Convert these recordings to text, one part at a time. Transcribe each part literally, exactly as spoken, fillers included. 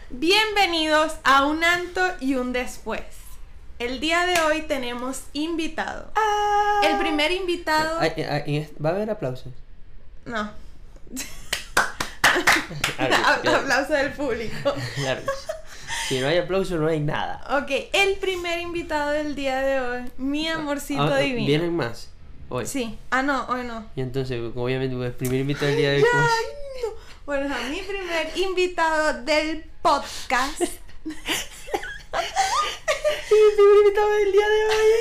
Bienvenidos a un anto y un después. El día de hoy tenemos invitado. Ah. El primer invitado... Ay, ay, ay, ¿va a haber aplausos? No. Claro, Aplauso del público. claro. Si no hay aplauso, no hay nada. Ok, el primer invitado del día de hoy, mi amorcito Ah, divino. ¿Vienen más? Hoy. Sí. Ah, no, hoy no. Y entonces, obviamente, el primer invitado del día de hoy. Ya, ¿cómo es? no. Bueno, a mi primer invitado del podcast. El primer invitado del día de hoy.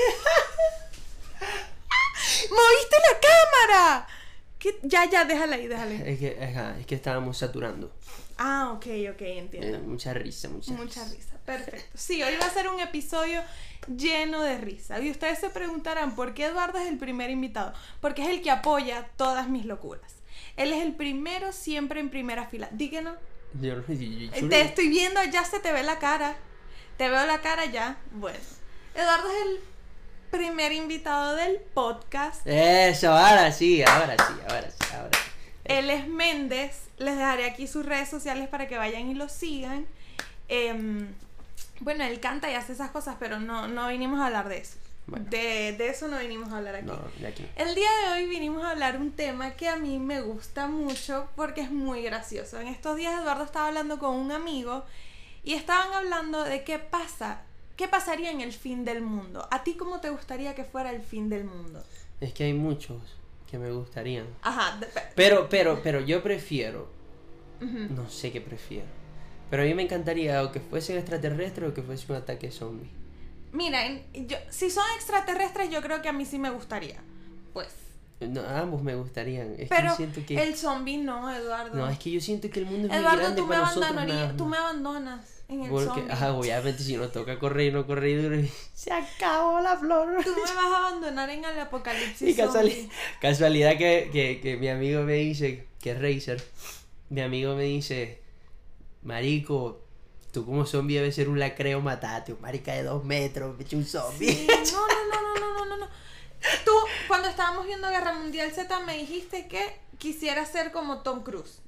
¡Moviste la cámara! ¿Qué? Ya, ya, déjala ahí, déjala ahí. Es que, ajá, es que estábamos saturando. Ah, ok, ok, entiendo. Eh, mucha risa, mucha, Mucha risa. risa, perfecto. Sí, hoy va a ser un episodio lleno de risa. Y ustedes se preguntarán por qué Eduardo es el primer invitado. Porque es el que apoya todas mis locuras. Él es el primero siempre en primera fila. Díganos. Yo, yo, yo, yo, Te estoy viendo, ya se te ve la cara. Te veo la cara ya. Bueno, Eduardo es el primer invitado del podcast. Eso, ahora sí, ahora sí, ahora sí, ahora sí. Él es Méndez. Les dejaré aquí sus redes sociales para que vayan y lo sigan. Eh, bueno, él canta y hace esas cosas, pero no, no vinimos a hablar de eso. Bueno. De, de eso no vinimos a hablar aquí. No, de aquí. El día de hoy vinimos a hablar un tema que a mí me gusta mucho porque es muy gracioso. En estos días Eduardo estaba hablando con un amigo y estaban hablando de qué pasa, qué pasaría en el fin del mundo. ¿A ti cómo te gustaría que fuera el fin del mundo? Es que hay muchos que me gustarían. Ajá. De, Pero, pero, pero yo prefiero, uh-huh. no sé qué prefiero. Pero a mí me encantaría o que fuesen extraterrestres o que fuese un ataque zombie. Mira, yo, si son extraterrestres yo creo que a mí sí me gustaría. Pues. No, ambos me gustarían. Es Pero que yo siento que... el zombie no, Eduardo. No, es que yo siento que el mundo es muy Eduardo, grande tú me para nosotros nada abandonarías, más. tú me abandonas en el Porque, zombie. ajá, obviamente si nos toca correr y no correr duro, se acabó la flor. Tú me vas a abandonar en el apocalipsis Y casuali- zombie. casualidad que, que, que mi amigo me dice, que es Razer, mi amigo me dice, marico, tú como zombie debes ser un lacreo, matate, un marica de dos metros, me eché un zombie. Sí, no, no, no, no, no, no, no, no. Tú, cuando estábamos viendo Guerra Mundial Z, me dijiste que quisieras ser como Tom Cruise.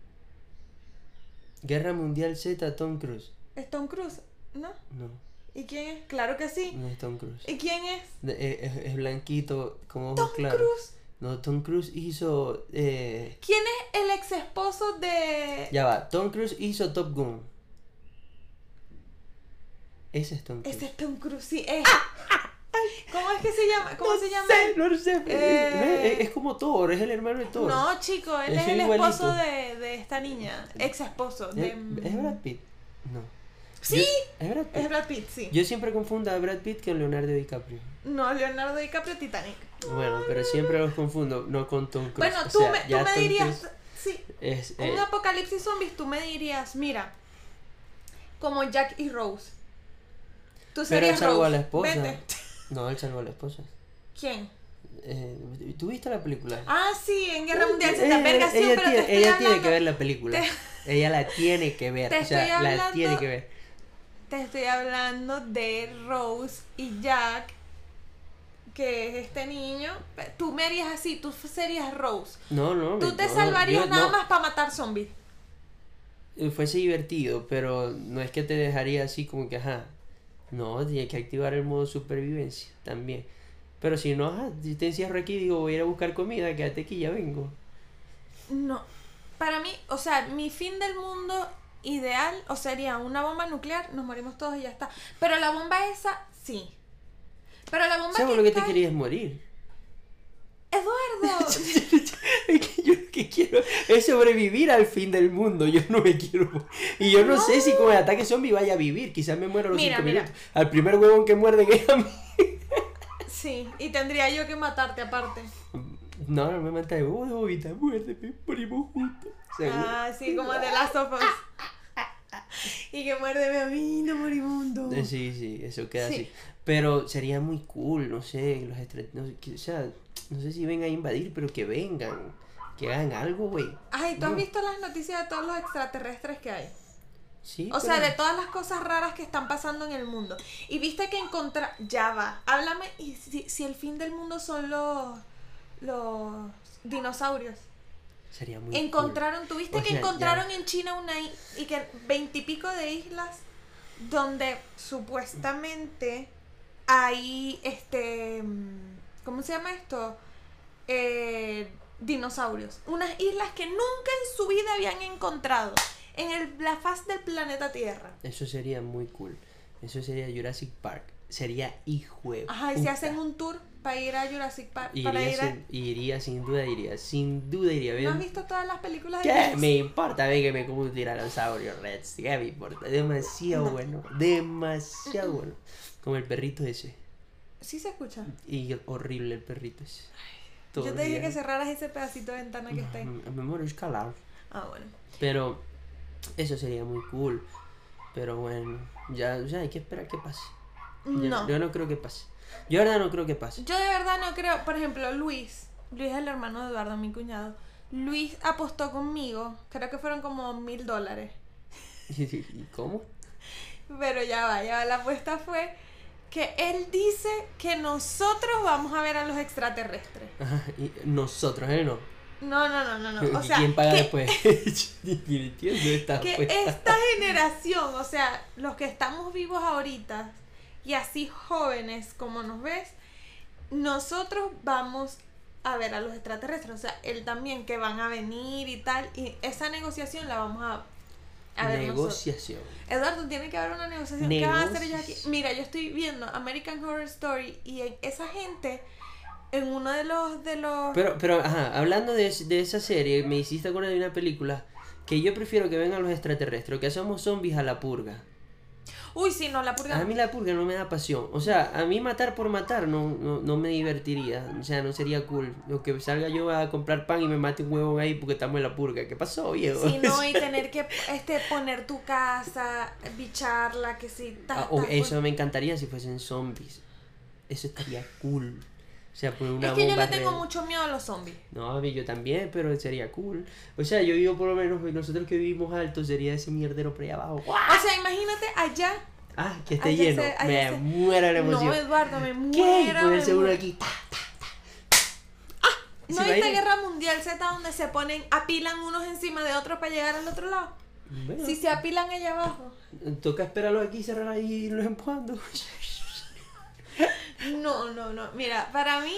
Guerra Mundial Z, Tom Cruise. ¿Es Tom Cruise? ¿No? No, ¿Y quién es? Claro que sí. no es Tom Cruise. ¿Y quién es? De- eh, Es, es blanquito, como ojos Tom claros. Cruise. No, Tom Cruise hizo... Eh... ¿Quién es el ex esposo de...? Ya va, Tom Cruise hizo Top Gun. Ese es Tom Cruise. Ese es Tom Cruise, sí, es. ¿Cómo es que se llama? ¿Cómo no se llama? sé, no lo sé. Eh, Es, es como Thor, es el hermano de Thor. No, chico, él Es es el igualito. esposo de, de esta niña. Ex esposo. De... ¿Es, ¿Es Brad Pitt? No. Sí, Yo- ¿Es Brad Pitt? es Brad Pitt, sí. Yo siempre confundo a Brad Pitt con Leonardo DiCaprio. No, Leonardo DiCaprio, Titanic. Bueno, pero siempre los confundo, no con Tom Cruise. Bueno, O tú sea, me, tú ya me Tom dirías, Cruise sí, Es, un eh, apocalipsis zombies, tú me dirías, mira, como Jack y Rose. Tú pero él serías salvó Rose. a la esposa. Vete. No, él salvó a la esposa. ¿Quién? Eh, ¿Tú viste la película? Ah, sí, en Guerra Mundial Eh, Z. Verga, sí, ella pero tiene, te estoy ella hablando, tiene que ver la película. Te- Ella la tiene que ver. Te O sea, estoy la hablando- tiene que ver. Te estoy hablando de Rose y Jack, que es este niño. Tú me harías así, tú serías Rose. No, no. Tú me- te no, salvarías yo- nada no, más para matar zombies. eh, Fuese divertido, pero no es que te dejaría así como que, ajá. No, tiene que activar el modo supervivencia también. Pero si no, ajá, si te encierro aquí, digo, voy a ir a buscar comida, quédate aquí, ya vengo. No. Para mí, o sea, mi fin del mundo ideal o sería una bomba nuclear, nos morimos todos y ya está. Pero la bomba esa, sí. Pero la bomba ¿Sabes que lo que te cae- querías morir? Eduardo. Es que yo lo que quiero es sobrevivir al fin del mundo. Yo no me quiero. Y yo no, No. sé si con el ataque zombie vaya a vivir. Quizás me muero a los Mira, cinco mira. minutos. Al primer huevón que muerden es a mí. Sí, y tendría yo que matarte aparte. No, no me mata de oh, bobita, muérdeme, morimos juntos. Seguro. Ah, sí, como de las sofas. Y que muérdeme a mí, no moribundo. Eh, Sí, sí, eso queda Sí. así. Pero sería muy cool, no sé, los extra... no, sé, que- o sea, no sé si vengan a invadir, pero que vengan, que hagan algo, güey. Ay, ¿tú has No. visto las noticias de todos los extraterrestres que hay? Sí, O sea, pero- de todas las cosas raras que están pasando en el mundo. Y viste que encontra... Ya va, háblame, y si, si el fin del mundo son los... Los dinosaurios. Sería muy Encontraron, ¿tuviste O que sea, encontraron ya. en China una i- y que veintipico de islas donde supuestamente hay este mm, ¿cómo se llama esto? Eh, dinosaurios. Unas islas que nunca en su vida habían encontrado en el- la faz del planeta Tierra. Eso sería muy cool. Eso sería Jurassic Park. Sería hijo de Ajá, y se puta. hacen un tour para ir a Jurassic Park. Iría, Para ir a... sin, iría, sin duda iría. Sin duda iría. ¿No has ¿Ven? visto todas las películas de ¿Qué Jurassic? me importa? Ve que me como un tiranosaurio Rex. ¿Qué me importa? Demasiado No. bueno. Demasiado bueno. Como el perrito ese. Sí se escucha. Y horrible el perrito ese. Todo Yo te el dije día. que cerraras ese pedacito de ventana que está ahí. Mm, Me muero escalar. Ah, bueno. Pero eso sería muy cool. Pero bueno, ya, ya hay que esperar que pase. Yo No. yo no creo que pase. Yo de verdad no creo que pase. Yo de verdad no creo. Por ejemplo, Luis. Luis es el hermano de Eduardo, mi cuñado. Luis apostó conmigo. Creo que fueron como mil dólares. ¿Y cómo? Pero ya va, ya va. La apuesta fue que él dice que nosotros vamos a ver a los extraterrestres. Ajá, y nosotros, ¿eh? No. No, no, no, no, no. O ¿Y sea, quién paga que, después? Ni entiendo esta que apuesta. esta generación, o sea, los que estamos vivos ahorita y así jóvenes como nos ves, nosotros vamos a ver a los extraterrestres. O sea, él también que van a venir y tal. Y esa negociación la vamos a, a ver nosotros. Negociación. Eduardo, tiene que haber una negociación. ¿Qué van a hacer ellos aquí? Negociación. Mira, yo estoy viendo American Horror Story y en esa gente, en uno de los de los Pero, pero, ajá, hablando de, de esa serie, me hiciste acordar de una película que yo prefiero que vengan los extraterrestres, que hacemos zombies a la purga. Uy, sí, no, la purga. A mí la purga no me da pasión. O sea, a mí matar por matar no, no, no me divertiría. O sea, no sería cool. Lo que salga yo a comprar pan y me mate un huevón ahí porque estamos en la purga. ¿Qué pasó, viejo? Sí, no, y tener que este poner tu casa, bicharla, que sí, ta, Ah, o ta, eso me encantaría si fuesen zombies. Eso estaría cool. O sea, poner una Es que yo bomba le tengo re- mucho miedo a los zombies. No, a mí yo también, pero sería cool. O sea, yo vivo por lo menos, nosotros que vivimos alto, sería ese mierdero por ahí abajo. O sea, imagínate allá. Ah, que esté Allá lleno. se- allá me se- muera la emoción. No, Eduardo, me ¿Qué? muero. me Ponerse uno muero. aquí. ta, ta, ta. ¿No ¿Se viste imagina? Guerra Mundial Z donde se ponen, apilan unos encima de otros para llegar al otro lado? Bueno, Si se apilan allá abajo. toca esperarlos aquí, cerrar ahí y irlos empujando. No, no, no. Mira, para mí,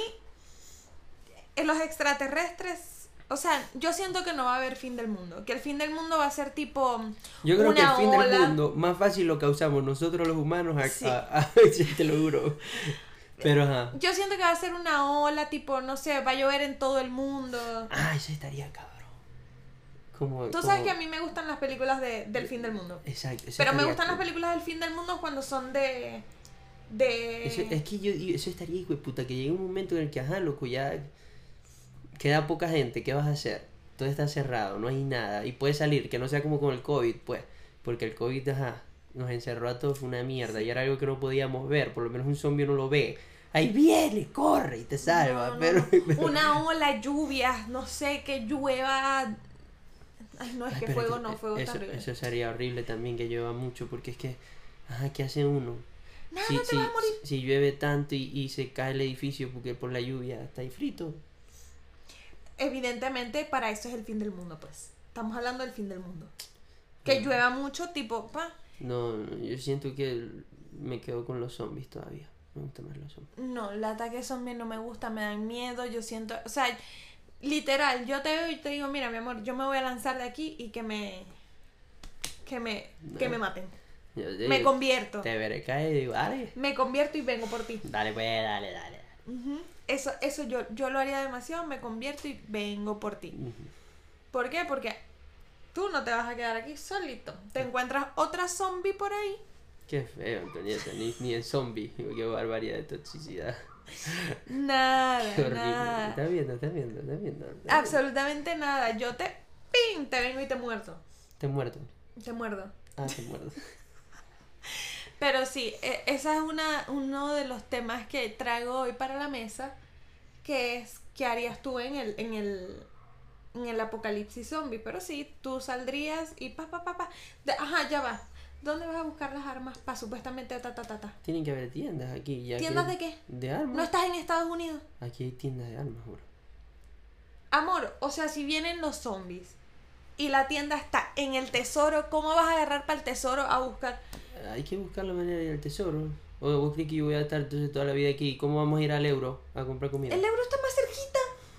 en los extraterrestres, o sea, yo siento que no va a haber fin del mundo. Que el fin del mundo va a ser tipo. Yo creo una que el fin ola. del mundo más fácil lo causamos nosotros los humanos a, Sí. a- a- sí, te lo juro. Pero ajá. Yo siento que va a ser una ola, tipo, no sé, va a llover en todo el mundo. Ah, eso estaría cabrón. Como, Tú como- sabes que a mí me gustan las películas de, del fin del mundo. Exacto. eso Pero me estaría gustan las cool. películas del fin del mundo cuando son de. de. Eso- es que yo, yo- eso estaría hijo de puta, que llegue un momento en el que, ajá, loco, ya queda poca gente, ¿qué vas a hacer? Todo está cerrado, no hay nada, y puede salir, que no sea como con el COVID, pues, porque el COVID, ajá, nos encerró a todos, fue una mierda, y era algo que no podíamos ver, por lo menos un zombie no lo ve, ahí viene, corre y te salva, No, no, pero... no. pero- Una ola, lluvias, no sé, que llueva. Ay, no, es Ay, que pero fuego que- no, fuego eso, está horrible. eso sería horrible también, que llueva mucho, porque es que, ajá, ¿qué hace uno? Nada, si, no te si, vas a morir. si llueve tanto y, y se cae el edificio porque por la lluvia está ahí frito. Evidentemente, para eso es el fin del mundo, pues. Estamos hablando del fin del mundo. Que Mm. llueva mucho, tipo, pa. No, no, yo siento que el- me quedo con los zombies todavía. Me gustan más los zombies. No, el ataque zombie no me gusta, me dan miedo, yo siento, o sea, literal, yo te veo y te digo, mira, mi amor, yo me voy a lanzar de aquí y que me que me que No. me maten. Yo te Me digo, convierto. te veré caer y digo, dale, Me convierto y vengo por ti. dale, pues, dale, dale. Ujú. Eso eso yo yo lo haría demasiado, me convierto y vengo por ti. Ujú. ¿Por qué? Porque tú no te vas a quedar aquí solito. Te encuentras otra zombie por ahí. Qué feo, Antonieta, ni, ni el zombie. Qué barbaridad de toxicidad. Nada, Qué horrible. nada. ¿Estás viendo? ¿Estás viendo? ¿Estás viendo? ¿Estás viendo? Absolutamente nada. Yo te ¡pin! Te vengo y te muerto. Te muerto. Te muerdo. Ah, te muerto. Pero sí, e- esa es una, uno de los temas que traigo hoy para la mesa, que es ¿qué harías tú en el, en el, en el apocalipsis zombie? Pero sí, tú saldrías y pa, pa, pa, pa. De- ajá, ya va. ¿Dónde vas a buscar las armas para supuestamente ta, ta, ta, ta? Tienen que haber tiendas aquí. Ya ¿Tiendas que- de qué? De armas. ¿No estás en Estados Unidos? Aquí hay tiendas de armas, bro. amor, o sea, si vienen los zombies y la tienda está en el tesoro, ¿cómo vas a agarrar para el tesoro a buscar? Hay que buscar la manera de ir al tesoro. O vos crees que yo voy a estar entonces toda la vida aquí. ¿Cómo vamos a ir al euro a comprar comida? El euro está más cerquita.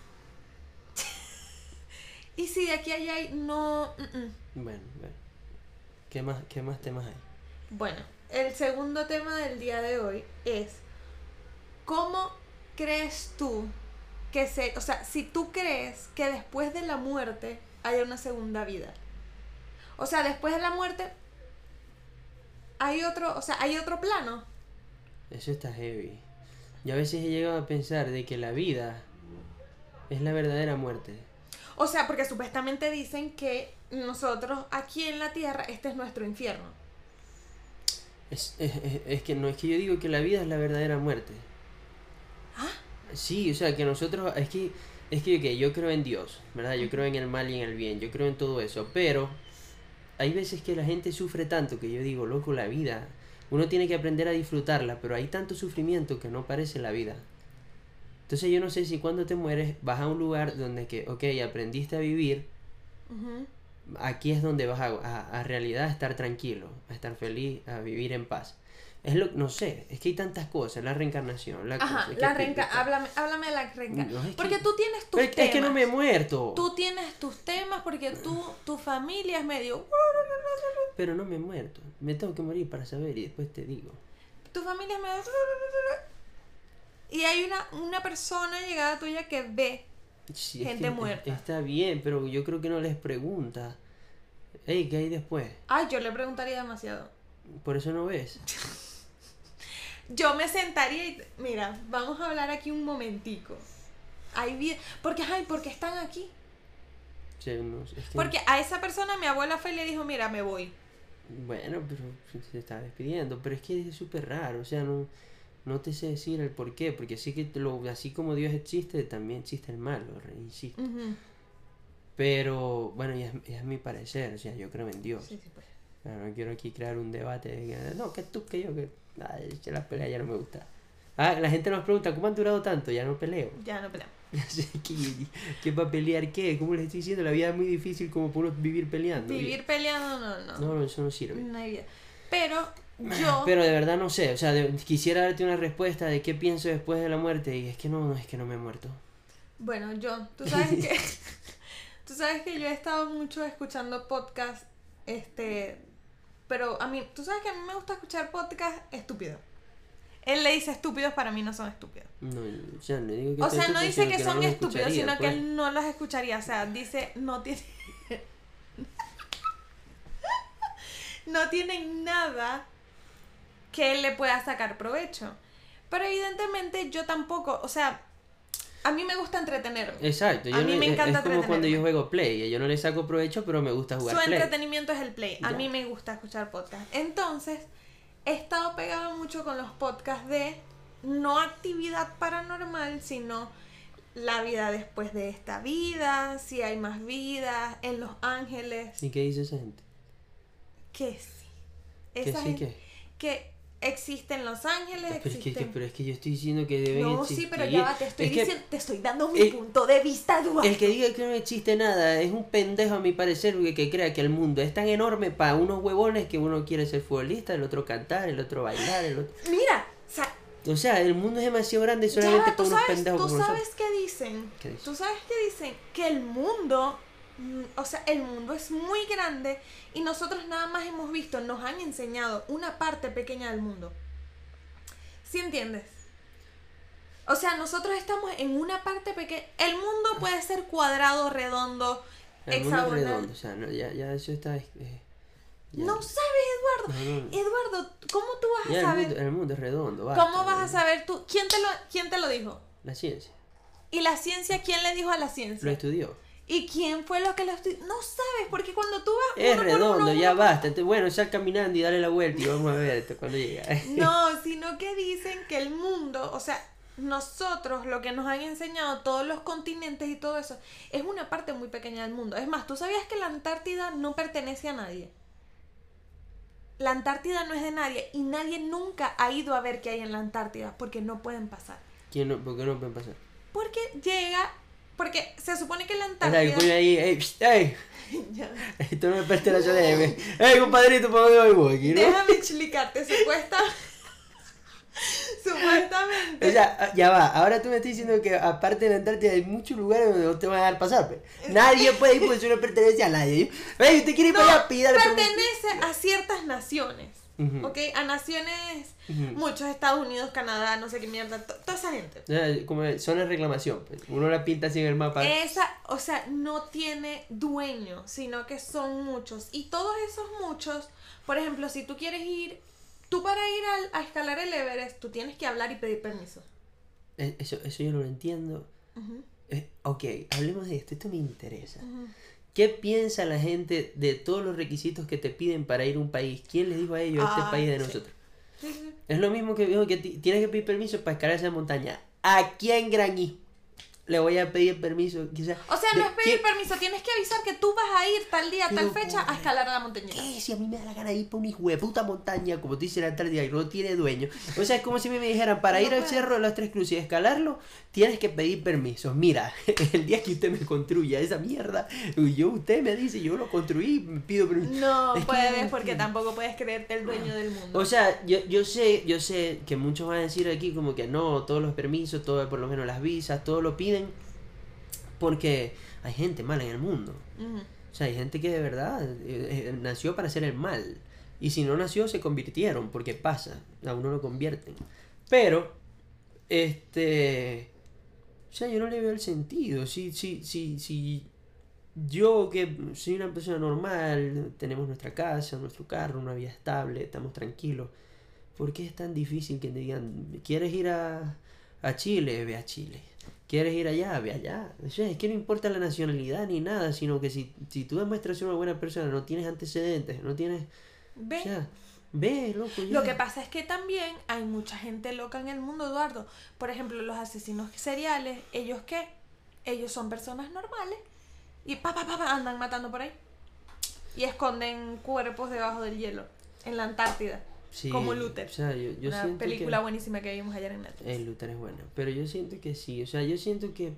Y si de aquí a allá hay... No... Mm-mm. Bueno, bueno. ¿Qué más, qué más temas hay? Bueno, el segundo tema del día de hoy es... ¿Cómo crees tú que se... O sea, si tú crees que después de la muerte hay una segunda vida. O sea, después de la muerte hay otro... O sea, hay otro plano. Eso está heavy. Yo a veces he llegado a pensar de que la vida es la verdadera muerte. O sea, porque supuestamente dicen que nosotros aquí en la tierra, este es nuestro infierno. Es, es, es, es que no es que yo digo que la vida es la verdadera muerte. ¿Ah? Sí, o sea, que nosotros, es que, es que okay, yo creo en Dios, ¿verdad? Yo creo en el mal y en el bien, yo creo en todo eso, pero hay veces que la gente sufre tanto que yo digo, loco, la vida, uno tiene que aprender a disfrutarla, pero hay tanto sufrimiento que no parece la vida. Entonces yo no sé si cuando te mueres vas a un lugar donde que, ok, aprendiste a vivir, Uh-huh. aquí es donde vas a, a, a realidad a estar tranquilo, a estar feliz, a vivir en paz. Es lo, no sé, es que hay tantas cosas, la reencarnación, la Ajá, cosa, es la que- reenca... Háblame, háblame de la reencarnación. No, es que- Porque tú tienes tus Pero es que- temas. es que no me he muerto. Tú tienes tus temas porque tú, tu familia es medio... Pero no me he muerto. Me tengo que morir para saber y después te digo. Tu familia es medio... Y hay una, una persona llegada tuya que ve Sí, es gente que muerta. Está bien, pero yo creo que no les pregunta. Ey, ¿qué hay después? Ay, yo le preguntaría demasiado. Por eso no ves. Yo me sentaría y... Mira, vamos a hablar aquí un momentico. Hay vida... Porque, ay, porque están aquí. O sea, no, es que- Porque a esa persona mi abuela fue y le dijo, mira, me voy. Bueno, pero se está despidiendo. Pero es que es súper raro. O sea, no, no te sé decir el por qué. Porque sí que lo, así como Dios existe, también existe el mal, lo re- insisto. Uh-huh. Pero, bueno, ya es, ya es mi parecer. O sea, yo creo en Dios. Sí, sí, pues. Claro, no quiero aquí crear un debate de que, no, que tú, que yo, que ay, que la pelea ya no me gusta. Ah, la gente nos pregunta, ¿cómo han durado tanto? Ya no peleo. Ya no peleamos. ¿Qué, qué para pelear qué? ¿Cómo les estoy diciendo? La vida es muy difícil como por uno vivir peleando. Vivir peleando, no, no. No, no, eso no sirve. No hay vida. Pero yo... Pero de verdad no sé, o sea, de- quisiera darte una respuesta de qué pienso después de la muerte y es que no, no es que no me he muerto. Bueno, yo, tú sabes que... tú sabes que yo he estado mucho escuchando podcasts, este... Pero a mí, tú sabes que a mí me gusta escuchar podcasts estúpidos. Él le dice estúpidos, para mí no son estúpidos. No, o sea, no digo que O estén sea, no estúpidos, dice sino que no son los estúpidos, escucharía, sino que pues. él no los escucharía. O sea, dice, no tiene... no tienen nada que él le pueda sacar provecho. Pero evidentemente yo tampoco, o sea, a mí me gusta entretenerme. Exacto, yo A mí no- me es- encanta es como cuando entretenerme. yo juego Play, yo no le saco provecho, pero me gusta jugar Su Play. entretenimiento es el play. A Ya. mí me gusta escuchar podcasts. Entonces, he estado pegado mucho con los podcasts de no actividad paranormal, sino la vida después de esta vida, si hay más vidas, en Los Ángeles. ¿Y qué dice esa gente? Que sí. ¿Que Esa sí gente- qué? que existen Los Ángeles, Pero es, que, que- existen... pero es que yo estoy diciendo que deben No, existir. sí, pero ya va, te estoy Es que diciendo, te estoy dando mi el- punto de vista, Eduardo. el que diga que no existe nada es un pendejo a mi parecer, que, que crea que el mundo es tan enorme para unos huevones que uno quiere ser futbolista, el otro cantar, el otro bailar, el otro... Mira, o sea, O sea, el mundo es demasiado grande ya solamente va, para tú unos sabes, pendejos tú como sabes nosotros. qué dicen. ¿Qué dicen? Tú sabes qué dicen que el mundo, mm, o sea, el mundo es muy grande y nosotros nada más hemos visto, nos han enseñado una parte pequeña del mundo. ¿Sí entiendes? O sea, nosotros estamos en una parte pequeña. El mundo puede ser cuadrado, redondo, El mundo es hexagonal. redondo, o sea, no, ya, ya eso está... eh, ya. No sabes, Eduardo. No, no, no. Eduardo, ¿cómo tú vas Ya a el saber? mundo, el mundo es redondo, basta, ¿Cómo vas a eh, saber tú? ¿Quién te lo, quién te lo dijo? La ciencia, ¿Y la ciencia quién le dijo a la lo ciencia? estudió. ¿Y quién fue lo que lo estudió? No sabes, porque cuando tú vas... Es uno por redondo, uno, ya uno por- basta. Entonces, bueno, sal caminando y dale la vuelta y vamos a ver esto cuando llega. No, sino que dicen que el mundo, o sea, nosotros, lo que nos han enseñado, todos los continentes y todo eso, es una parte muy pequeña del mundo. Es más, ¿tú sabías que la Antártida no pertenece a nadie? La Antártida no es de nadie y nadie nunca ha ido a ver qué hay en la Antártida porque no pueden pasar. ¿Quién no, ¿Por qué no pueden pasar? Porque llega Porque se supone que la O sea, que Antártida... coño ahí, ey, pst, ey, Ya. esto no me pertenece a nadie. Ey, compadrito, ¿para dónde voy aquí, no? Déjame explicarte, supuesta... Supuestamente... O sea, ya va, ahora tú me estás diciendo que aparte de la Antártida hay muchos lugares donde no te van a dejar pasar, pues. Nadie puede ir porque eso no pertenece a nadie. Ey, usted quiere ir no, para allá, pídale pertenece a ciertas naciones. Ujú. ¿Ok? A naciones, Ujú. muchos, Estados Unidos, Canadá, no sé qué mierda, to- toda esa gente. O sea, como zona de reclamación, pues. Uno la pinta así en el mapa. Esa, o sea, no tiene dueño, sino que son muchos. Y todos esos muchos, por ejemplo, si tú quieres ir, tú para ir al- a, escalar el Everest, tú tienes que hablar y pedir permiso. Eh, Eso, eso yo no lo entiendo. Ujú, Eh, ok, hablemos de esto, esto me interesa. ujú. ¿Qué piensa la gente de todos los requisitos que te piden para ir a un país? ¿Quién les dijo a ellos este Ah, país de sí. nosotros? Sí, sí. Es lo mismo que dijo que ti- tienes que pedir permiso para escalar esa montaña. ¿A quién graní le voy a pedir permiso? Quizás, O sea, ¿de no es pedir quién- permiso, tienes que avisar que tú vas a ir tal día, tal Pero, fecha a pobre, escalar a la montañita. ¿Qué? Si a mí me da la gana de ir para una hijo de puta montaña, como tú dices la Antártida, y no tiene dueño. O sea, es como si me dijeran, para No ir al puedes. Cerro de las Tres Cruces y escalarlo, tienes que pedir permiso. Mira, el día que usted me construya esa mierda, yo, usted me dice, yo lo construí, me pido permiso. No Es que puedes, no porque entiendo. tampoco puedes creerte el dueño del mundo. O sea, yo, yo sé, yo sé que muchos van a decir aquí como que no, todos los permisos, todo, por lo menos las visas, todo lo piden porque hay gente mala en el mundo. Ujú. O sea, hay gente que de verdad eh, eh, nació para hacer el mal. Y si no nació, se convirtieron, porque pasa, a uno lo convierten. Pero, este... O sea, yo no le veo el sentido. Si, si, si, si yo que soy una persona normal, tenemos nuestra casa, nuestro carro, una vida estable, estamos tranquilos, ¿por qué es tan difícil que te digan, ¿quieres ir a, a Chile? Ve a Chile. ¿Quieres ir allá? Ve allá. O sea, es que no importa la nacionalidad ni nada, sino que si, si tú demuestras ser una buena persona, no tienes antecedentes, no tienes... ¿Ve? O sea, ve, loco. Ya. Lo que pasa es que también hay mucha gente loca en el mundo, Eduardo. Por ejemplo, los asesinos seriales, ¿ellos qué? Ellos son personas normales y pa, pa, pa, pa, andan matando por ahí. Y esconden cuerpos debajo del hielo, en la Antártida. Sí, como Luther. O sea, yo, yo Una siento película que... buenísima que vimos ayer en Netflix. El Luther es bueno, pero yo siento que sí, o sea, yo siento que...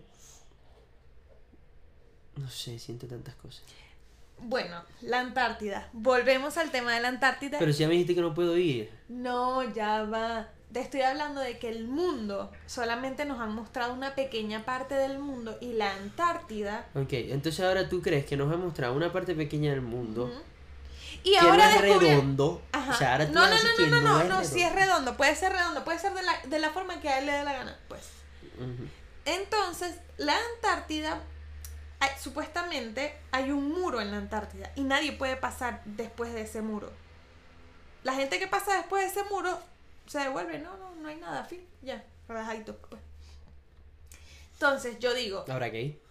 No sé, siento tantas cosas. Bueno, la Antártida. Volvemos al tema de la Antártida. Pero si ya me dijiste que no puedo ir. No, ya va. Te estoy hablando de que el mundo, solamente nos han mostrado una pequeña parte del mundo y la Antártida... Ok, entonces ahora tú crees que nos ha mostrado una parte pequeña del mundo Ujú. Y que ahora no es descubri- redondo. Ajá. O sea, ahora tú no, vas a no, decir no, que no, no, es no, si es redondo. redondo, puede ser redondo, puede ser de la, de la forma que a él le dé la gana, pues. Ujú. Entonces, la Antártida, hay- supuestamente hay un muro en la Antártida y nadie puede pasar después de ese muro. La gente que pasa después de ese muro se devuelve, no, no, no hay nada, fin, ya, relajadito, pues. Entonces, yo digo, Ahora que ir.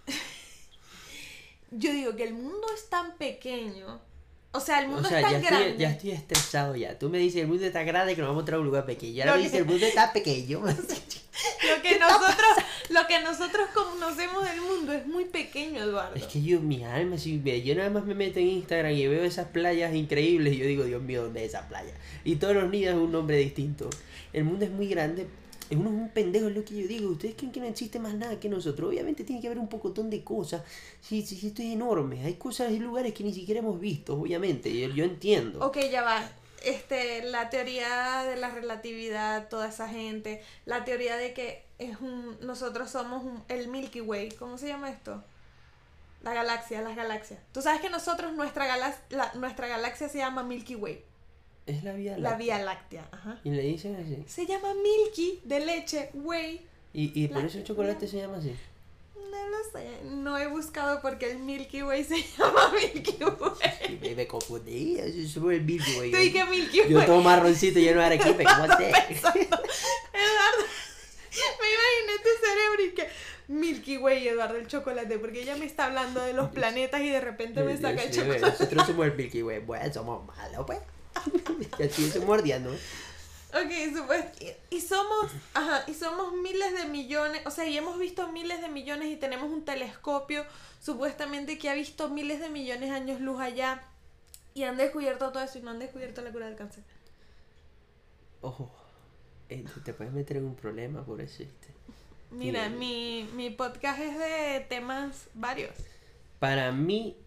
yo digo que el mundo es tan pequeño, o sea, el O mundo sea, es ya tan estoy, grande. ya estoy estresado ya. Tú me dices el mundo está grande que nos vamos a traer a un lugar pequeño. Y ahora Lo me que- dices el mundo está pequeño. Lo que nosotros, lo que nosotros conocemos del mundo es muy pequeño, Eduardo. Es que yo, mi alma, si ve, yo nada más me meto en Instagram y veo esas playas increíbles y yo digo, Dios mío, ¿dónde es esa playa? Y todos los días es un nombre distinto. El mundo es muy grande. Uno es un pendejo, es lo que yo digo. Ustedes creen que no existe más nada que nosotros. Obviamente tiene que haber un pocotón de cosas. Sí, sí, sí, esto es enorme. Hay cosas y lugares que ni siquiera hemos visto, obviamente. Yo, yo entiendo. Ok, ya va. Este, la teoría de la relatividad, toda esa gente, la teoría de que es un, nosotros somos un- el Milky Way, ¿cómo se llama esto? La galaxia, las galaxias. Tú sabes que nosotros, nuestra, galax- la- nuestra galaxia se llama Milky Way, Es la vía la láctea. Vía Láctea, ajá. Y le dicen así. Se llama Milky de leche, Way. Y, y por La- eso el chocolate se llama así. No lo sé, no he buscado porque el Milky Way se llama Milky Y Way. me, me confundí. Eso es el Milky Way. Tú y que Milky Way. Yo todo marroncito lleno de arequipe, ¿cómo sé? Eduardo, me imaginé tu cerebro y que Milky Way, Eduardo, el chocolate, porque ella me está hablando de los planetas y de repente me saca el Sí, bueno, chocolate. nosotros somos el Milky Way. Bueno, somos malos, pues. Ya estoy mordiendo. Ok, supuesto. Y, y somos, ajá, y somos miles de millones, o sea, y hemos visto miles de millones y tenemos un telescopio supuestamente que ha visto miles de millones de años luz allá y han descubierto todo eso y no han descubierto la cura del cáncer. Ojo, eh, te puedes meter en un problema por eso, ¿viste? Mira, Y mi, mi podcast es de temas varios. para mí,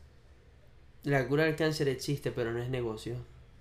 la cura del cáncer existe, pero no es negocio.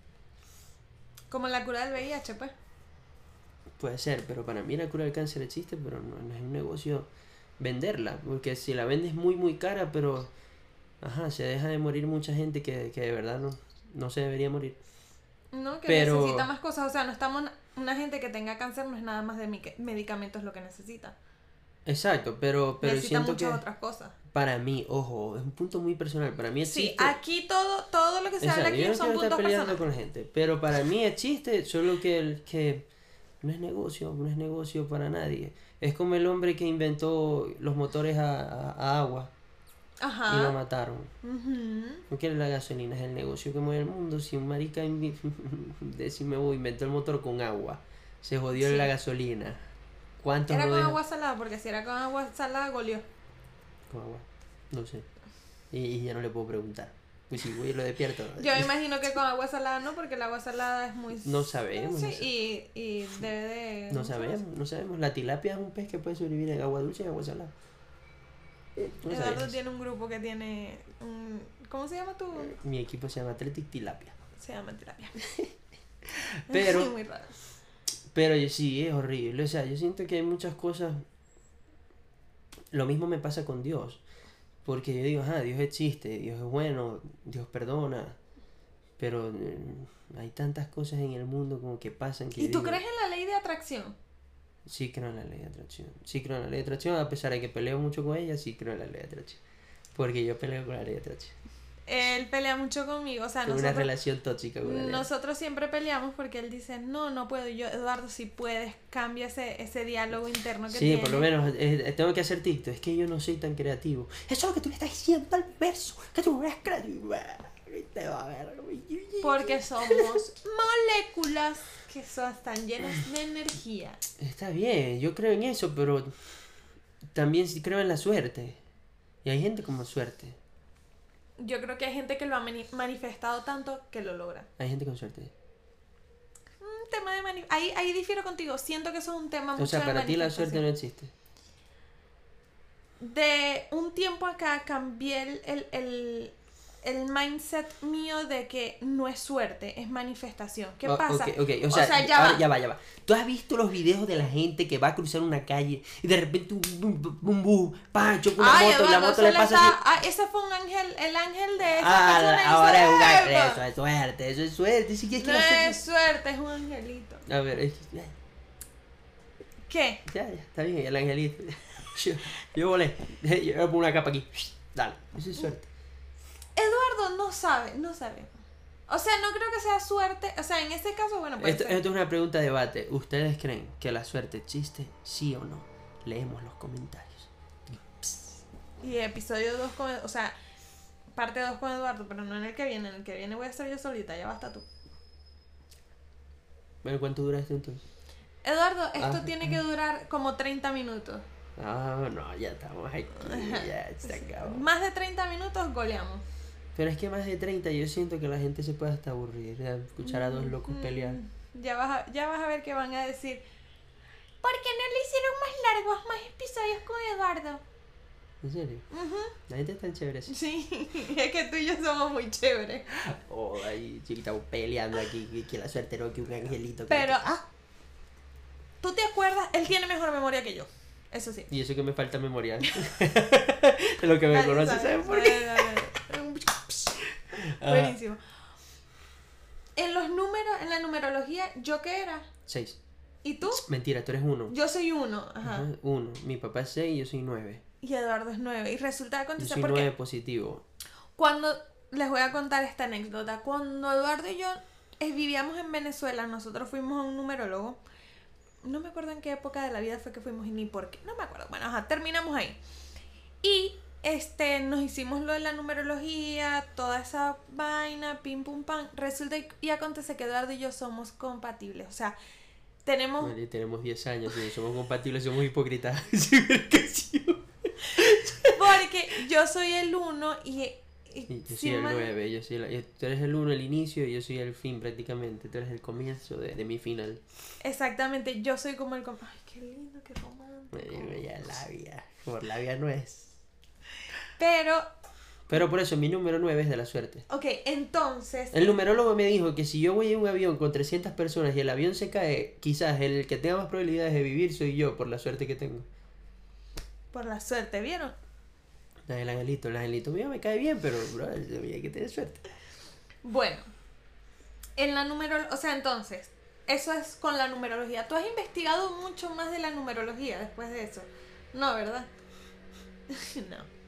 Como la cura del V I H, pues. Puede ser, pero para mí la cura del cáncer existe, pero no, no es un negocio venderla. Porque si la vendes muy, muy cara, pero ajá, se deja de morir mucha gente que, que de verdad no, no se debería morir. No, que Pero- necesita más cosas. O sea, no estamos. Una gente que tenga cáncer no es nada más de mique- medicamentos lo que necesita. Exacto, pero, pero necesita siento muchas que otras cosas. para mí, ojo, es un punto muy personal. Para mí Sí, existe. aquí todo, todo lo que se habla Exacto, aquí yo no son quiero estar puntos peleando personales. con la gente, pero para mí existe, solo que, el, que no es negocio, no es negocio para nadie. Es como el hombre que inventó los motores a, a- a agua y lo Ajá. mataron. Ujú. Porque la gasolina es el negocio que mueve el mundo. Si un marica invi- decime vos, inventó el motor con agua, se jodió Sí. la gasolina. ¿Cuántos Era no con dejan- agua salada, porque si era con agua salada, golió. con agua? No sé. Y, y ya no le puedo preguntar. Pues si voy y lo despierto. Yo me imagino que con agua salada no, porque el agua salada es muy... No sabemos, Sí, no sé. y, y debe de... No sabemos, no sabemos. La tilapia es un pez que puede sobrevivir en agua dulce y agua salada. No Eduardo sabías. tiene un grupo que tiene un... ¿Cómo se llama tu...? Mi equipo se llama Athletic Tilapia. Se llama terapia. Pero- muy raro. Pero yo- sí, es horrible. O sea, yo siento que hay muchas cosas. Lo mismo me pasa con Dios. Porque yo digo, ajá, Dios existe, Dios es bueno, Dios perdona. Pero eh, hay tantas cosas en el mundo como que pasan que ¿Y yo tú digo, crees en la ley de atracción? sí creo en la ley de atracción. Sí creo en la ley de atracción, a pesar de que peleo mucho con ella, sí creo en la ley de atracción. Porque yo peleo con la ley de atracción. Él pelea mucho conmigo, o sea, Tengo una nosotros... relación tóxica con la ley. de- Nosotros siempre peleamos porque él dice, no, no puedo. Y yo, Eduardo, si puedes, cambia ese, ese diálogo interno que Sí, tienes. por lo menos eh, tengo que hacer TikTok. Es que yo no soy tan creativo. Eso es lo que tú le estás diciendo al universo. Que tú no eres creativo. Te va a ver. Porque somos moléculas que son, están llenas de energía. Está bien, yo creo en eso, pero también sí creo en la suerte. Y hay gente con más suerte. Yo creo que hay gente que lo ha mani- manifestado tanto que lo logra. Hay gente con suerte. Un tema de mani- ahí, ahí difiero contigo. Siento que eso es un tema mucho O sea, de para ti la manifestación. suerte no existe. De un tiempo acá cambié el, el, el, el mindset mío de que no es suerte, es manifestación. ¿Qué O- pasa? ok, ok, o sea, ya ahora va. ya va, ya va. ¿Tú has visto los videos de la gente que va a cruzar una calle y de repente un bum, bum, bum, pa, choca una Ay, moto y la Eduardo, moto eso le le pasa está- así? ah, ese fue un ángel, el ángel de esa Ah, persona. y ahora dice, es un ángel, "Epa". eso es suerte, eso es suerte. Si quieres que No la suerte... es suerte, es un angelito. A ver, es que- ya, ¿Qué? ya, ya, está bien, el angelito. Yo, yo volé, yo voy a poner una capa aquí. Dale, eso es suerte. Eduardo no sabe, no sabe. O sea, no creo que sea suerte. O sea, en este caso, bueno, puede Esto, ser. esto es una pregunta de debate. ¿Ustedes creen que la suerte existe? ¿Sí o no? Leemos los comentarios. Y episodio dos con... O sea, parte dos con Eduardo, pero no en el que viene. En el que viene voy a estar yo solita, ya basta tú. Bueno, ¿cuánto dura esto entonces? Eduardo, esto Ah. tiene que durar como treinta minutos. Ah, no, ya estamos aquí, ya se acabó. Más de treinta minutos goleamos. Pero es que más de treinta yo siento que la gente se puede hasta aburrir de escuchar a dos locos pelear. Mm, Ya vas, a, ya vas a ver que van a decir, ¿por qué no le hicieron más largos, más episodios con Eduardo? ¿En serio? Ujú. La gente es tan chévere así. Sí, es que tú y yo somos muy chéveres. Oh, ahí sí, estamos peleando aquí, que, que la suerte no, que un angelito. que- Pero, ah, ¿tú te acuerdas? Él tiene mejor memoria que yo. Eso sí. Y eso que me falta memoria. De lo que me Nadie conoce, sabe. ¿sabes por qué? Dale, dale, dale. Buenísimo. En los números, en la numerología, ¿yo qué era? Seis. ¿Y tú? Mentira, tú eres uno. Yo soy uno. Ajá. Ajá, uno. Mi papá es seis y yo soy nueve. Y Eduardo es nueve. Y resulta que Yo acontece soy porque nueve positivo. cuando les voy a contar esta anécdota, cuando Eduardo y yo eh, vivíamos en Venezuela, nosotros fuimos a un numerólogo. No me acuerdo en qué época de la vida fue que fuimos y ni por qué. No me acuerdo. Bueno, ajá, terminamos ahí. Y este, nos hicimos lo de la numerología, toda esa vaina, pim pum pam. Resulta y, y acontece que Eduardo y yo somos compatibles. O sea, tenemos. Vale, tenemos diez años y no somos compatibles, somos hipócritas. Sí, verificación. Porque yo soy el uno y, Y Sí, yo si soy el mal- nueve, yo soy la- yo- tú eres el uno, el inicio, y yo soy el fin prácticamente. Tú eres el comienzo de, de mi final. Exactamente, yo soy como el... com- Ay, qué lindo, qué romántico. Eh, Ya labia, por labia no es. Pero, Pero por eso mi número nueve es de la suerte. ok, entonces... El numerólogo me dijo que si yo voy en un avión con trescientas personas y el avión se cae, quizás el que tenga más probabilidades de vivir soy yo por la suerte que tengo. Por la suerte, ¿vieron? La del angelito, el angelito mío me cae bien, pero bro, hay que tener suerte. Bueno, en la numero... O sea, entonces, eso es con la numerología. ¿Tú has investigado mucho más de la numerología después de eso? No, ¿verdad? No.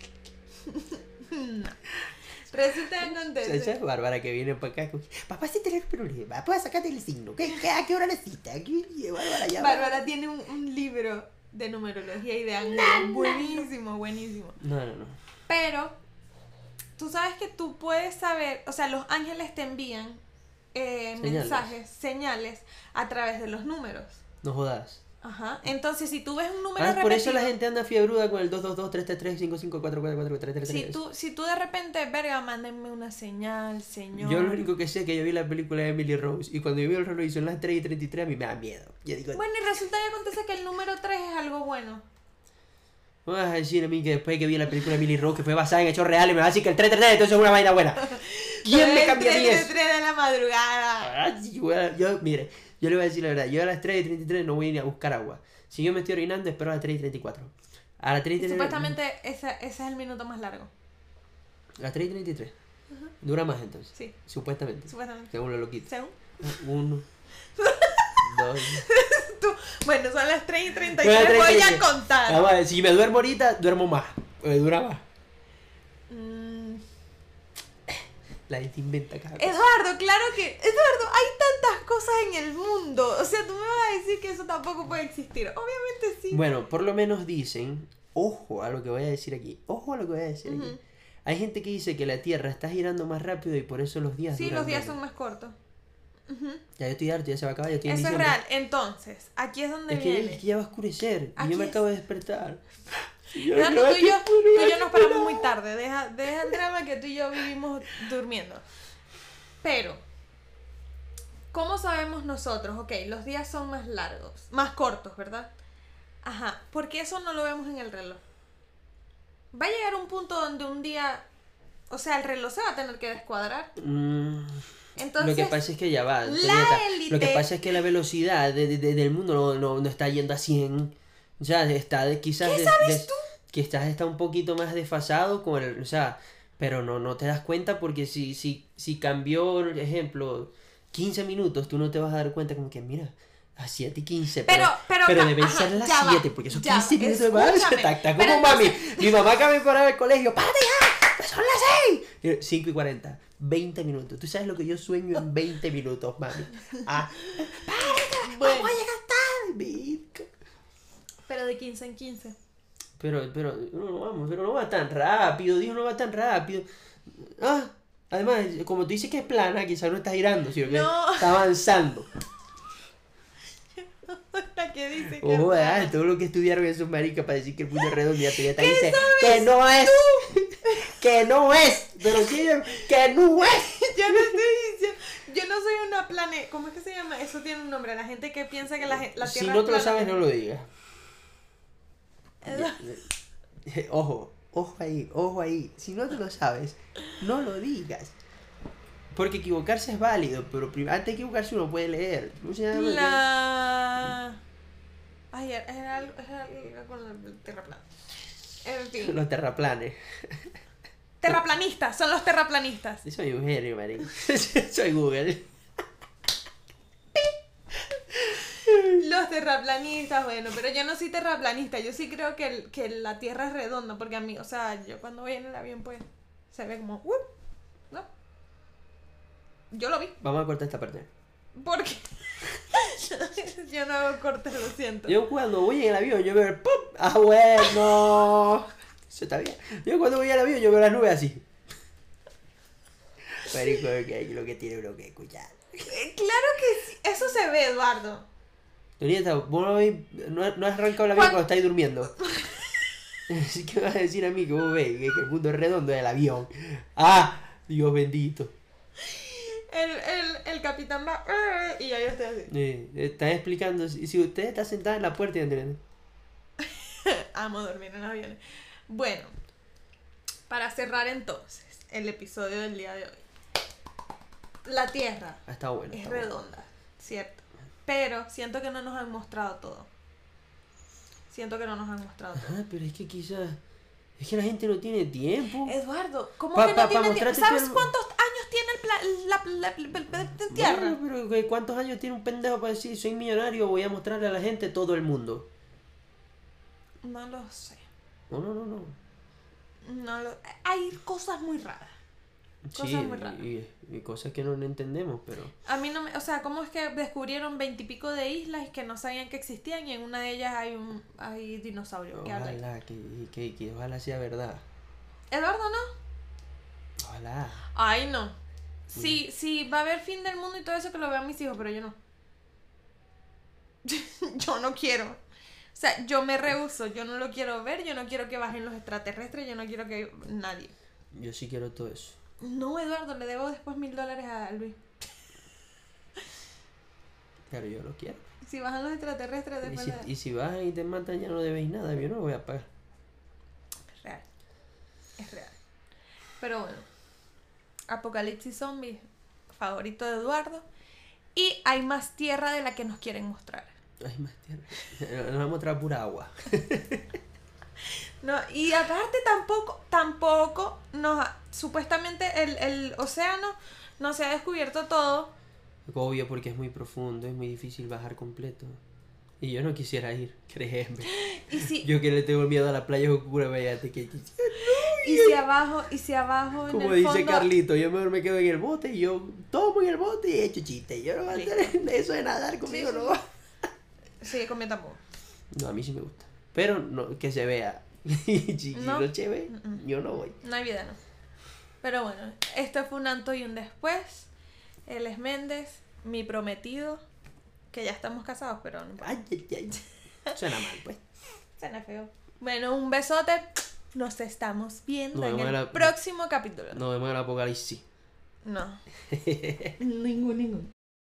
No. Resulta que Esa acontece... es Bárbara que viene para acá. Con, papá, si tenés problema, puedes sacarte el signo. ¿Qué, qué, ¿A qué hora necesitas? ¿Qué, Bárbara, ya va. Bárbara tiene un, un libro de numerología y de ángulos buenísimo, buenísimo. No, no, no. Pero tú sabes que tú puedes saber, o sea, los ángeles te envían eh, Señales. mensajes, señales a través de los números. No jodas. Ajá. Entonces, si tú ves un número Ah, por eso repetido, la gente anda fiebruda con el dos dos dos, tres tres tres, cinco cinco cuatro cuatro cuatro tres tres tres. si tú, si tú de repente, verga, mándenme una señal, señor. Yo lo único que sé es que yo vi la película de Emily Rose y cuando yo vi el reloj y son las tres y treinta y tres a mí me da miedo. Yo digo, Bueno, y resulta y acontece que el número tres es algo bueno. no me vas a decir a mí que después que vi la película de Emily Rose que fue basada en hechos reales me vas a decir que el tres tres tres entonces es una vaina buena. ¿Quién me cambia a mí eso? tres de la madrugada. Ah, sí, bueno, yo, mire, yo le voy a decir la verdad, yo a las tres y treinta y tres no voy a ir a buscar agua. Si yo me estoy orinando, espero a las tres y treinta y cuatro. A las tres y Y treinta y tres. supuestamente ese, ese es el minuto más largo. A las tres y treinta y tres. Dura más entonces. Sí, Supuestamente. supuestamente. Según lo loquito. Según. Uno. Dos. Tú, bueno, son las tres y treinta y Bueno, tres, tres y voy treinta. a contar. Vamos a ver, si me duermo ahorita, duermo más. Me dura más. Mm, La gente inventa cada cosa. Eduardo, claro que... Eduardo, hay tantas cosas en el mundo. O sea, tú me vas a decir que eso tampoco puede existir. Obviamente sí. Bueno, por lo menos dicen, ojo a lo que voy a decir aquí. Ojo a lo que voy a decir Ujú. aquí. Hay gente que dice que la Tierra está girando más rápido y por eso los días Sí, duran los días menos. son más cortos. Ujú. Ya yo estoy harto, ya se va a acabar, ya estoy en Eso es diciembre. real. Entonces, aquí es donde Es que, viene. es que ya va a oscurecer Aquí y yo me es- acabo de despertar. Yo Eduardo, no tú y yo, te puedo tú y yo nos paramos esperar. muy tarde. Deja, deja el drama que tú y yo vivimos durmiendo. Pero, ¿cómo sabemos nosotros? Ok, los días son más largos, más cortos, ¿verdad? Ajá, porque eso no lo vemos en el reloj. Va a llegar un punto donde un día, o sea, el reloj se va a tener que descuadrar. Mm, Entonces, lo que pasa es que ya va. la Antonieta, élite- Lo que pasa es que la velocidad de- de- de- del mundo no, no, no está yendo a cien. O sea, está de, quizás... ¿Qué des- sabes des- tú? Quizás está un poquito más desfasado con el... O sea, pero no, no te das cuenta porque si, si, si cambió, por ejemplo, quince minutos, tú no te vas a dar cuenta como que, mira, a siete y quince. Pero- pero pero ca- deben ajá, ser las ya va, siete, porque esos ya quince va, minutos más. escúchame. Está, está Pero como mami. entonces- Mi mamá acaba de parar al colegio. ¡Párate ya! ¡Que son las seis! cinco y cuarenta. veinte minutos. ¿Tú sabes lo que yo sueño en veinte minutos, mami? Ah, ¡párate! Bueno. ¡Vamos a llegar tarde! Virgo. pero de quince en quince. Pero, pero, no, no vamos, pero no va tan rápido, Dios no va tan rápido. Ah, además, como tú dices que es plana, quizás no está girando, sino que No. está avanzando. La que dice que... Ojo, ah, todo lo que estudiaron esos maricas para decir que el mundo es redondo, ya te ya te dice que no es, que no es, pero sí, que no es. Yo no estoy diciendo... Yo no soy una plane... ¿Cómo es que se llama? Eso tiene un nombre. La gente que piensa que la, gen- la Si Tierra no es te lo plana. sabes, no lo digas. Edu- Ojo, ojo ahí, ojo ahí. Si no te lo sabes, no lo digas. Porque equivocarse es válido, pero prim- antes de equivocarse uno puede leer. ¿Cómo se llama? La... Ay, era algo, era algo con la tierra plana. En fin. Los terraplanes. Terraplanistas, son los terraplanistas. Yo soy un genio, marico. Soy Google. Los terraplanistas, bueno, pero yo no soy terraplanista. Yo sí creo que, el- que la Tierra es redonda, porque a mí, o sea, yo cuando voy en el avión, pues, se ve como... ¡uh! ¿No? Yo lo vi. Vamos a cortar esta parte. Porque yo no hago cortes, lo siento. Yo cuando voy en el avión, yo veo el ¡pum! ¡Ah, bueno! Eso está bien. Yo cuando voy al avión, yo veo las nubes así. Marico, que es lo que tiene uno que escuchar. Eh, Claro que sí, eso se ve, Eduardo. Tonieta, vos no, habéis- no, no has arrancado el avión ¿Cuál? cuando estáis durmiendo. Así que vas a decir a mí que vos ves que, que el mundo es redondo del avión. ¡Ah! Dios bendito. El, el, el capitán va... "Eh", y ya yo estoy así. Eh, estás explicando. Si, si usted está sentada en la puerta y Andrea. Amo dormir en aviones. Bueno, para cerrar entonces el episodio del día de hoy. La Tierra Ah, está bueno. es Está bueno. redonda, cierto. Pero siento que no nos han mostrado todo. Siento que no nos han mostrado todo. Ah, pero es que quizás. Es que la gente no tiene tiempo. Eduardo, ¿cómo Pa- que pa- no pa tiene tiempo? mostrarte ¿Sabes todo el- cuántos años tiene el pla- la, la- la- la- la Tierra? Bueno, pero ¿cuántos años tiene un pendejo para decir soy millonario? Voy a mostrarle a la gente todo el mundo. No lo sé. No, no, no, no. No lo... Hay cosas muy raras. Cosas Sí, muy raras. y, y cosas que no entendemos, pero. A mí no me... O sea, ¿cómo es que descubrieron veintipico de islas que no sabían que existían y en una de ellas hay un hay dinosaurios que hablan? Ojalá, que, que, que ojalá sea verdad. Eduardo, ¿no? Ojalá. Ay, no. Sí, sí, va a haber fin del mundo y todo eso que lo vean mis hijos, pero yo no. Yo no quiero. O sea, yo me rehúso, yo no lo quiero ver, yo no quiero que bajen los extraterrestres, yo no quiero que nadie. Yo sí quiero todo eso. No, Eduardo, le debo después mil dólares a Luis. Claro, yo lo quiero. Si bajan los extraterrestres, Y después si, le- y si bajan y te matan, ya no debéis nada. Yo no lo voy a pagar. Es real. Es real. Pero bueno. Apocalipsis Zombies, favorito de Eduardo. Y hay más tierra de la que nos quieren mostrar. Ay, más tierra. Nos vamos a traer pura agua. No, y aparte tampoco, tampoco nos ha- supuestamente el, el océano no se ha descubierto todo. Obvio, porque es muy profundo, es muy difícil bajar completo. Y yo no quisiera ir, créeme. Y si, Yo que le tengo miedo a la playa oscura, váyate que quisiera. y si abajo, y si abajo en Como el dice fondo. Carlito, yo mejor me quedo en el bote y yo tomo en el bote y echo chiste. Yo no voy a Listo. hacer eso de nadar conmigo, Sí, sí. no. Sí, conmigo tampoco. No, a mí sí me gusta. Pero no, que se vea. Si No. no se ve, Mm-mm. yo no voy. No hay vida, no. Pero bueno, esto fue un antes y un después. Él es Méndez, mi prometido, que ya estamos casados, pero no importa. Ay, ay, ay. Suena mal, pues. Suena feo. Bueno, un besote. Nos estamos viendo Nos en vemos el en la- próximo capítulo. Nos vemos en el apocalipsis. No. Ningún, ningún.